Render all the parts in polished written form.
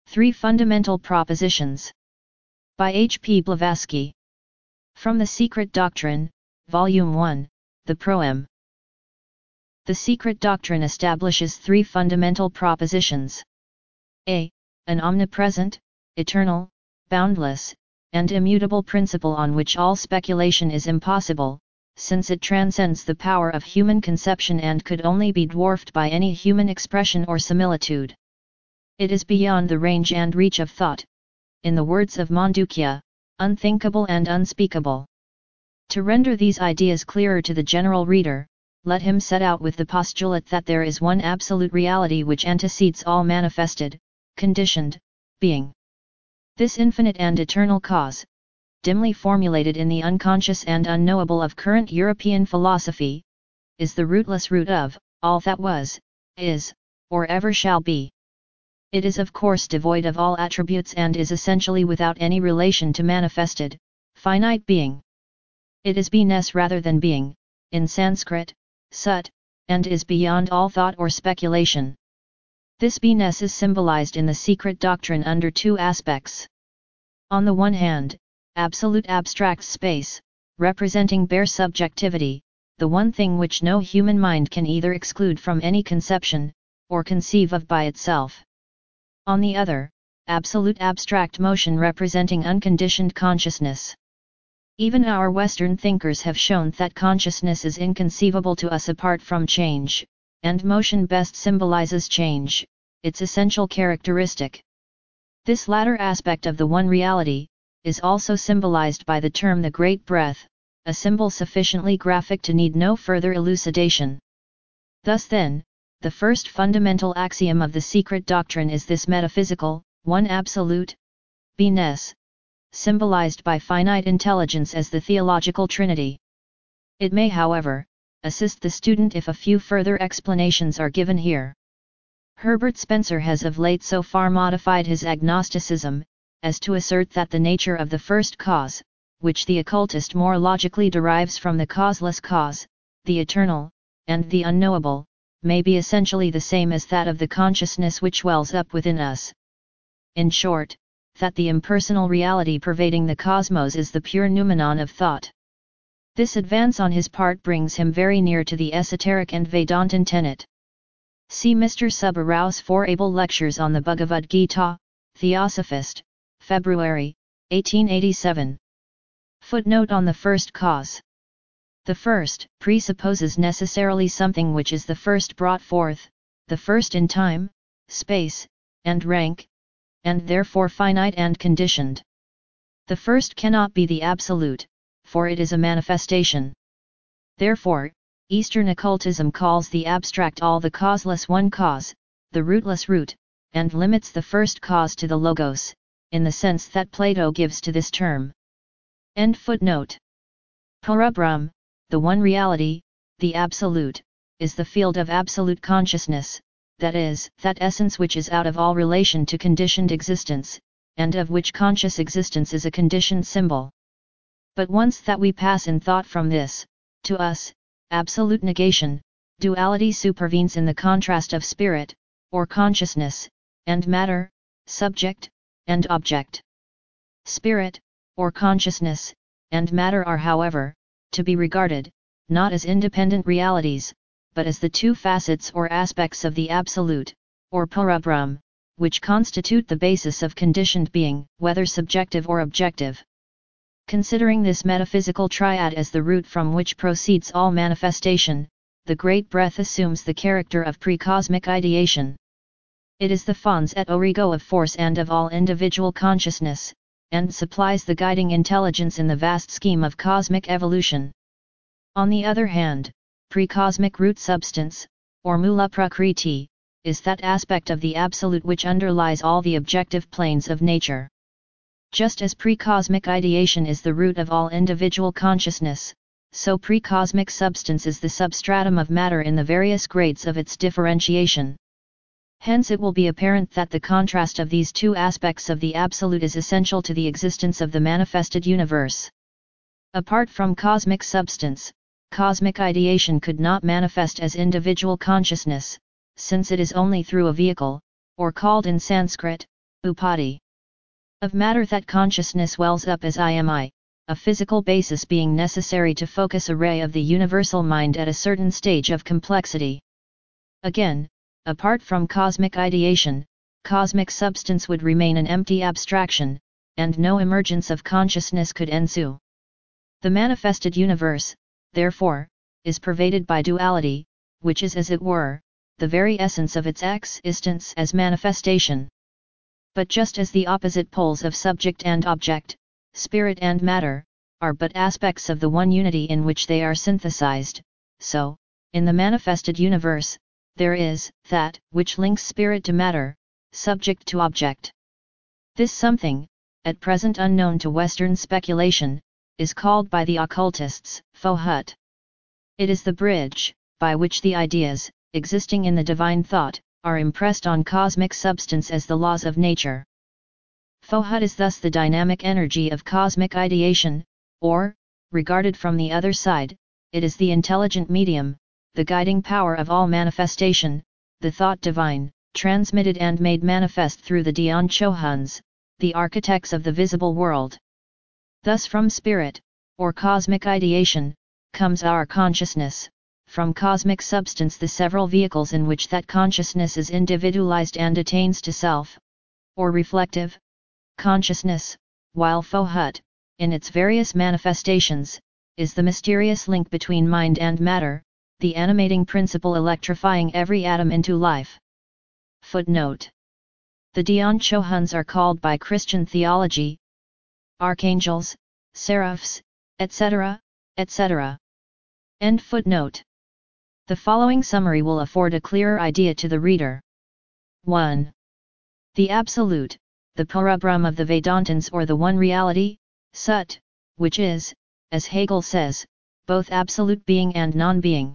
Three Fundamental Propositions. By H. P. Blavatsky. From The Secret Doctrine, Volume 1, The Proem. The Secret Doctrine establishes three fundamental propositions. A. An omnipresent, eternal, boundless, and immutable principle on which all speculation is impossible, since it transcends the power of human conception and could only be dwarfed by any human expression or similitude. It is beyond the range and reach of thought, in the words of Mondukya, unthinkable and unspeakable. To render these ideas clearer to the general reader, let him set out with the postulate that there is one absolute reality which antecedes all manifested, conditioned, being. This infinite and eternal cause, dimly formulated in the unconscious and unknowable of current European philosophy, is the rootless root of all that was, is, or ever shall be. It is of course devoid of all attributes and is essentially without any relation to manifested, finite being. It is beingness rather than being, in Sanskrit, sat, and is beyond all thought or speculation. This beingness is symbolized in the secret doctrine under two aspects. On the one hand, absolute abstract space, representing bare subjectivity, the one thing which no human mind can either exclude from any conception, or conceive of by itself. On the other, absolute abstract motion representing unconditioned consciousness. Even our Western thinkers have shown that consciousness is inconceivable to us apart from change, and motion best symbolizes change, its essential characteristic. This latter aspect of the one reality, is also symbolized by the term the Great Breath, a symbol sufficiently graphic to need no further elucidation. Thus then, the first fundamental axiom of the secret doctrine is this metaphysical, one absolute, beingness, symbolized by finite intelligence as the theological trinity. It may, however, assist the student if a few further explanations are given here. Herbert Spencer has of late so far modified his agnosticism, as to assert that the nature of the first cause, which the occultist more logically derives from the causeless cause, the eternal, and the unknowable, may be essentially the same as that of the consciousness which wells up within us. In short, that the impersonal reality pervading the cosmos is the pure noumenon of thought. This advance on his part brings him very near to the esoteric and Vedantin tenet. See Mr. Subba Rao's 4 able lectures on the Bhagavad Gita, Theosophist, February, 1887. Footnote on the first cause. The first presupposes necessarily something which is the first brought forth, the first in time, space, and rank, and therefore finite and conditioned. The first cannot be the absolute, for it is a manifestation. Therefore, Eastern occultism calls the abstract all the causeless one cause, the rootless root, and limits the first cause to the logos, in the sense that Plato gives to this term. End footnote. Parabrahm, the one reality, the absolute, is the field of absolute consciousness, that is, that essence which is out of all relation to conditioned existence, and of which conscious existence is a conditioned symbol. But once that we pass in thought from this, to us, absolute negation, duality supervenes in the contrast of spirit, or consciousness, and matter, subject, and object. Spirit, or consciousness, and matter are, however, to be regarded, not as independent realities, but as the two facets or aspects of the absolute, or Parabrahm, which constitute the basis of conditioned being, whether subjective or objective. Considering this metaphysical triad as the root from which proceeds all manifestation, the Great Breath assumes the character of pre-cosmic ideation. It is the fons et origo of force and of all individual consciousness, and supplies the guiding intelligence in the vast scheme of cosmic evolution. On the other hand, pre-cosmic root substance, or Mula Prakriti, is that aspect of the absolute which underlies all the objective planes of nature. Just as pre-cosmic ideation is the root of all individual consciousness, so pre-cosmic substance is the substratum of matter in the various grades of its differentiation. Hence it will be apparent that the contrast of these two aspects of the absolute is essential to the existence of the manifested universe. Apart from cosmic substance, cosmic ideation could not manifest as individual consciousness, since it is only through a vehicle, or called in Sanskrit, Upadi. Of matter that consciousness wells up as I am I, a physical basis being necessary to focus a ray of the universal mind at a certain stage of complexity. Again, apart from cosmic ideation, cosmic substance would remain an empty abstraction, and no emergence of consciousness could ensue. The manifested universe, therefore, is pervaded by duality, which is as it were, the very essence of its existence as manifestation. But just as the opposite poles of subject and object, spirit and matter, are but aspects of the one unity in which they are synthesized, so, in the manifested universe, there is that which links spirit to matter, subject to object. This something, at present unknown to Western speculation, is called by the occultists, Fohut. It is the bridge, by which the ideas, existing in the divine thought, are impressed on cosmic substance as the laws of nature. Fohut is thus the dynamic energy of cosmic ideation, or, regarded from the other side, it is the intelligent medium, the guiding power of all manifestation, the thought divine, transmitted and made manifest through the Dian Chohuns, the architects of the visible world. Thus from spirit, or cosmic ideation, comes our consciousness, from cosmic substance the several vehicles in which that consciousness is individualized and attains to self, or reflective consciousness, while Fohut, in its various manifestations, is the mysterious link between mind and matter, the animating principle electrifying every atom into life. Footnote. The Dian Chohuns are called by Christian theology archangels, seraphs, etc., etc. End footnote. The following summary will afford a clearer idea to the reader. 1. The Absolute, the Parabrahm of the Vedantins or the One Reality, Sut, which is, as Hegel says, both absolute being and non-being.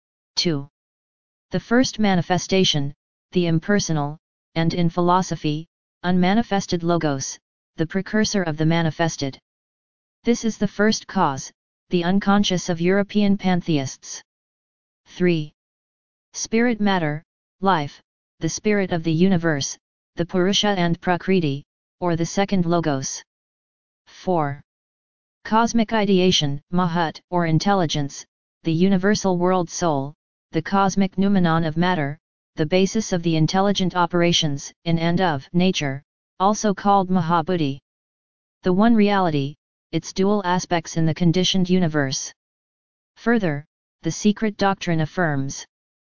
2. The first manifestation, the impersonal, and in philosophy, unmanifested Logos, the precursor of the manifested. This is the first cause, the unconscious of European pantheists. 3. Spirit matter, life, the spirit of the universe, the Purusha and Prakriti, or the second Logos. 4. Cosmic ideation, Mahut, or intelligence, the universal world soul, the cosmic noumenon of matter, the basis of the intelligent operations in and of nature, also called Mahabuddhi. The one reality, its dual aspects in the conditioned universe. Further, the secret doctrine affirms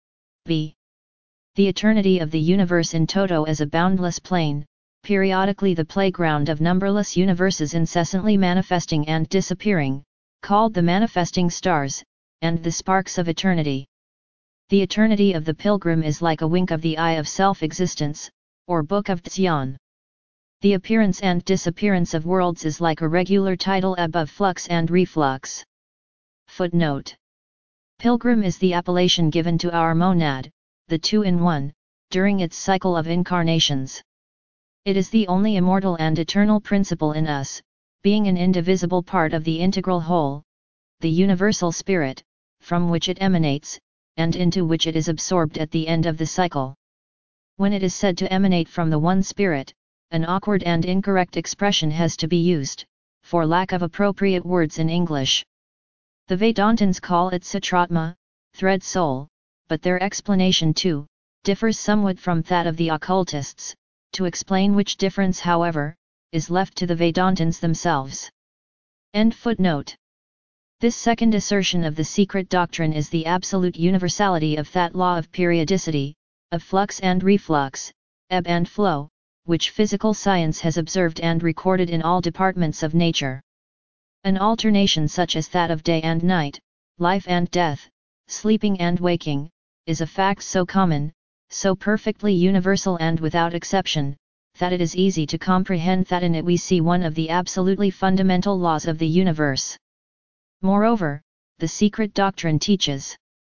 b. The eternity of the universe in toto as a boundless plane, periodically the playground of numberless universes incessantly manifesting and disappearing, called the manifesting stars, and the sparks of eternity. The eternity of the pilgrim is like a wink of the eye of self-existence, or Book of Tzyan. The appearance and disappearance of worlds is like a regular tidal ebb of flux and reflux. Footnote. Pilgrim is the appellation given to our monad, the two-in-one, during its cycle of incarnations. It is the only immortal and eternal principle in us, being an indivisible part of the integral whole, the universal spirit, from which it emanates, and into which it is absorbed at the end of the cycle. When it is said to emanate from the one spirit, an awkward and incorrect expression has to be used, for lack of appropriate words in English. The Vedantins call it Satratma, thread soul, but their explanation too, differs somewhat from that of the occultists, to explain which difference however, is left to the Vedantins themselves. End footnote. This second assertion of the secret doctrine is the absolute universality of that law of periodicity, of flux and reflux, ebb and flow, which physical science has observed and recorded in all departments of nature. An alternation such as that of day and night, life and death, sleeping and waking, is a fact so common, so perfectly universal and without exception, that it is easy to comprehend that in it we see one of the absolutely fundamental laws of the universe. Moreover, the secret doctrine teaches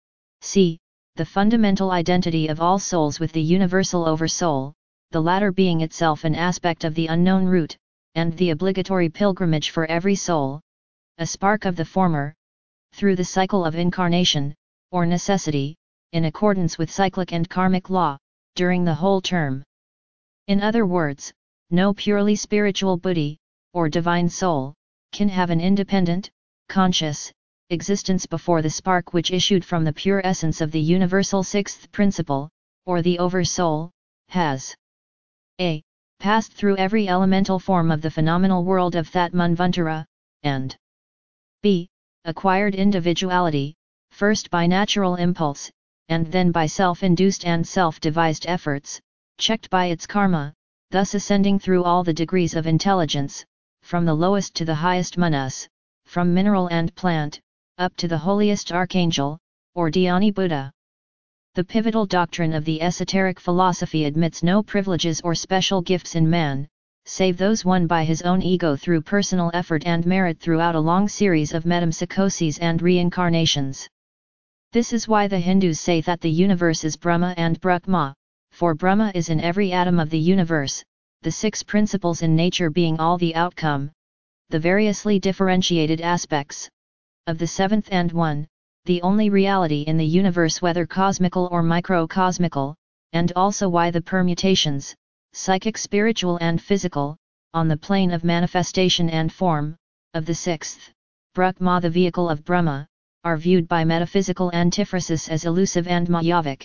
c. the fundamental identity of all souls with the universal oversoul, the latter being itself an aspect of the unknown root, and the obligatory pilgrimage for every soul, a spark of the former, through the cycle of incarnation, or necessity, in accordance with cyclic and karmic law, during the whole term. In other words, No purely spiritual buddhi, or divine soul, can have an independent, conscious, existence before the spark which issued from the pure essence of the universal sixth principle, or the Oversoul, has a. Passed through every elemental form of the phenomenal world of that Manvantara, and b. Acquired individuality, first by natural impulse, and then by self-induced and self-devised efforts, checked by its karma, thus ascending through all the degrees of intelligence, from the lowest to the highest manas, from mineral and plant, up to the holiest archangel, or Dhyani Buddha. The pivotal doctrine of the esoteric philosophy admits no privileges or special gifts in man, save those won by his own ego through personal effort and merit throughout a long series of metempsychoses and reincarnations. This is why the Hindus say that the universe is Brahma and Brahma, for Brahma is in every atom of the universe, the six principles in nature being all the outcome, the variously differentiated aspects, of the seventh and one, the only reality in the universe whether cosmical or microcosmical, and also why the permutations, psychic, spiritual and physical, on the plane of manifestation and form, of the sixth, Brahma the vehicle of Brahma, are viewed by metaphysical antiphrasis as elusive and mayavic.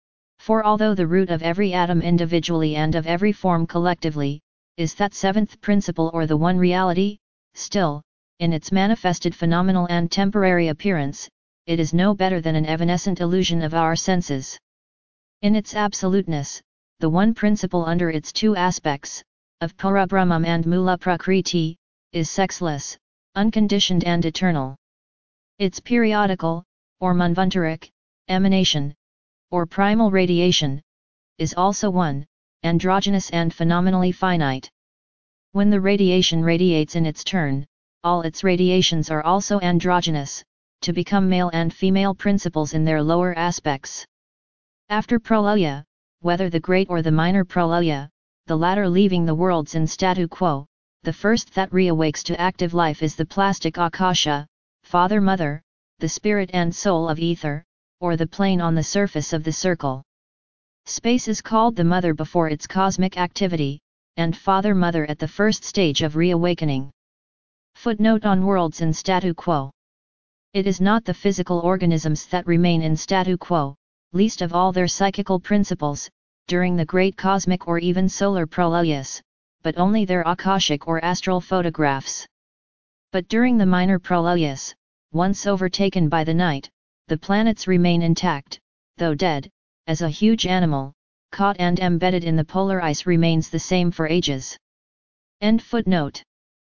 For although the root of every atom individually and of every form collectively, is that seventh principle or the one reality, still, in its manifested phenomenal and temporary appearance, it is no better than an evanescent illusion of our senses. In its absoluteness, the one principle under its two aspects, of Parabrahmam and Mula Prakriti, is sexless, unconditioned and eternal. Its periodical, or manvantaric, emanation, or primal radiation, is also one, androgynous and phenomenally finite. When the radiation radiates in its turn, all its radiations are also androgynous, to become male and female principles in their lower aspects. After pralaya, whether the great or the minor pralaya, the latter leaving the worlds in statu quo, the first that reawakes to active life is the plastic akasha, father-mother, the spirit and soul of ether, or the plane on the surface of the circle. Space is called the mother before its cosmic activity, and father-mother at the first stage of reawakening. Footnote on worlds in statu quo. It is not the physical organisms that remain in statu quo, least of all their psychical principles, during the great cosmic or even solar pralayas, but only their akashic or astral photographs. But during the minor pralayas, once overtaken by the night, the planets remain intact, though dead, as a huge animal, caught and embedded in the polar ice remains the same for ages. End footnote.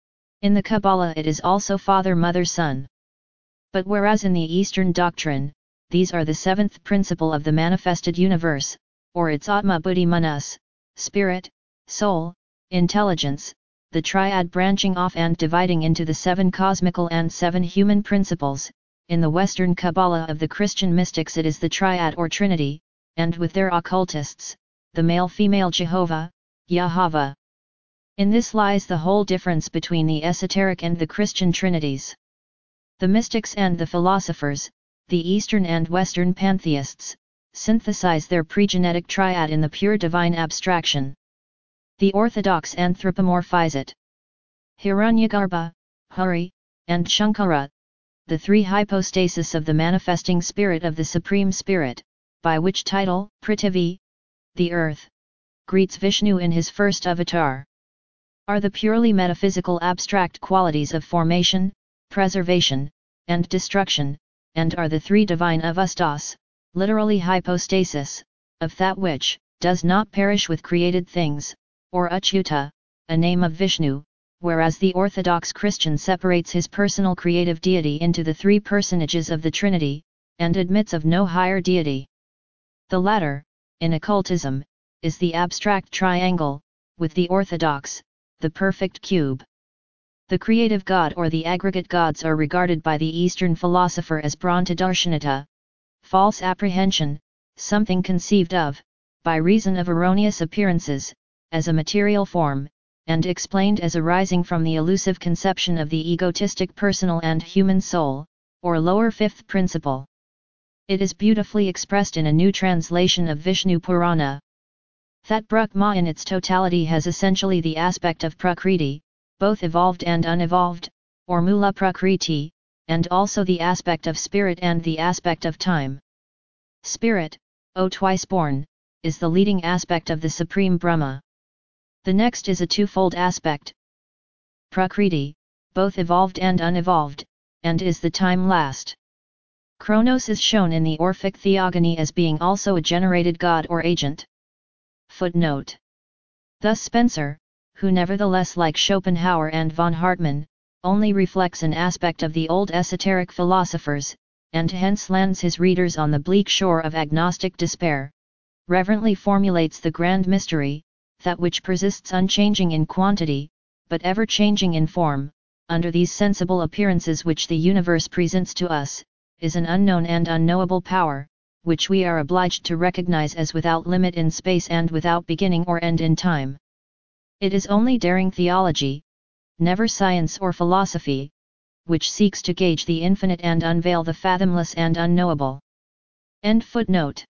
In the Kabbalah it is also father, mother, son. But whereas in the Eastern doctrine, these are the seventh principle of the manifested universe, or its Atma Buddhi Manas, spirit, soul, intelligence, the triad branching off and dividing into the seven cosmical and seven human principles, in the Western Kabbalah of the Christian mystics it is the triad or trinity, and with their occultists, the male-female Jehovah, Yahweh. In this lies the whole difference between the esoteric and the Christian trinities. The mystics and the philosophers, the Eastern and Western pantheists, synthesize their pregenetic triad in the pure divine abstraction. The Orthodox anthropomorphize it. Hiranyagarbha, Hari, and Shankara, the three hypostases of the manifesting spirit of the Supreme Spirit, by which title, Prithivi, the earth, greets Vishnu in his first avatar, are the purely metaphysical abstract qualities of formation, preservation, and destruction, and are the three divine avastas, literally hypostasis, of that which does not perish with created things, or Achyuta, a name of Vishnu, whereas the Orthodox Christian separates his personal creative deity into the three personages of the Trinity, and admits of no higher deity. The latter, in occultism, is the abstract triangle, with the Orthodox, the perfect cube. The creative god or the aggregate gods are regarded by the Eastern philosopher as Bhrantadarshanatta, false apprehension, something conceived of, by reason of erroneous appearances, as a material form, and explained as arising from the elusive conception of the egotistic personal and human soul, or lower fifth principle. It is beautifully expressed in a new translation of Vishnu Purana. That Brahma in its totality has essentially the aspect of Prakriti, both evolved and unevolved, or Mula Prakriti, and also the aspect of spirit and the aspect of time. Spirit, O twice born, is the leading aspect of the Supreme Brahma. The next is a twofold aspect. Prakriti, both evolved and unevolved, and is the time last. Kronos is shown in the Orphic Theogony as being also a generated god or agent. Footnote. Thus Spencer, who nevertheless like Schopenhauer and von Hartmann, only reflects an aspect of the old esoteric philosophers, and hence lands his readers on the bleak shore of agnostic despair, reverently formulates the grand mystery, that which persists unchanging in quantity, but ever changing in form, under these sensible appearances which the universe presents to us, is an unknown and unknowable power, which we are obliged to recognize as without limit in space and without beginning or end in time. It is only daring theology, never science or philosophy, which seeks to gauge the infinite and unveil the fathomless and unknowable. End footnote.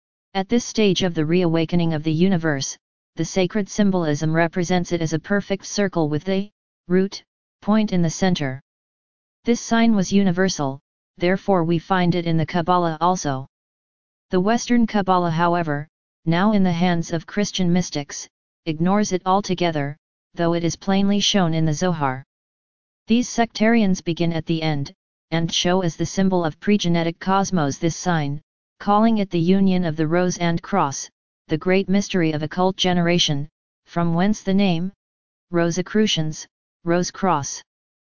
At this stage of the reawakening of the universe, the sacred symbolism represents it as a perfect circle with the root point in the center. This sign was universal, therefore we find it in the Kabbalah also. The Western Kabbalah, however, now in the hands of Christian mystics, ignores it altogether, though it is plainly shown in the Zohar. These sectarians begin at the end, and show as the symbol of pregenetic cosmos this sign, calling it the union of the rose and cross, the great mystery of occult generation, from whence the name, Rosicrucians, Rose Cross.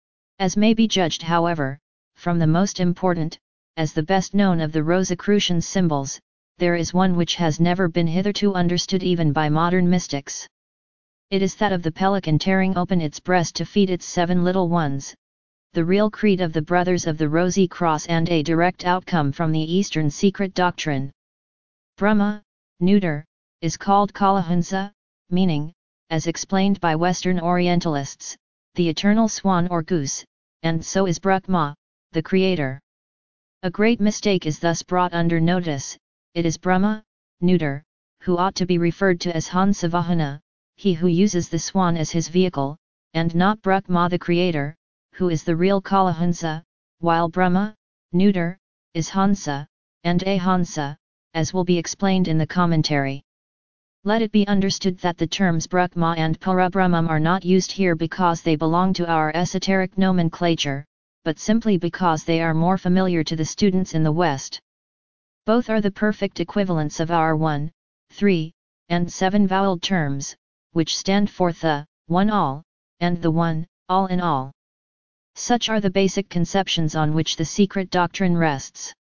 As may be judged, however, from the most important, as the best known of the Rosicrucian symbols, there is one which has never been hitherto understood even by modern mystics. It is that of the pelican tearing open its breast to feed its 7 little ones, the real creed of the Brothers of the Rosy Cross and a direct outcome from the Eastern secret doctrine. Brahma, neuter, is called Kalahunsa, meaning, as explained by Western Orientalists, the eternal swan or goose, and so is Brahma, the creator. A great mistake is thus brought under notice. It is Brahma, neuter, who ought to be referred to as Hansavahana, he who uses the swan as his vehicle, and not Brahma the creator, who is the real Kalahunsa, while Brahma, neuter, is Hansa, and Ahansa, as will be explained in the commentary. Let it be understood that the terms Brahma and Parabrahmam are not used here because they belong to our esoteric nomenclature, but simply because they are more familiar to the students in the West. Both are the perfect equivalents of our 1, 3, and 7 voweled terms, which stand for the one all, and the one, all in all. Such are the basic conceptions on which the secret doctrine rests.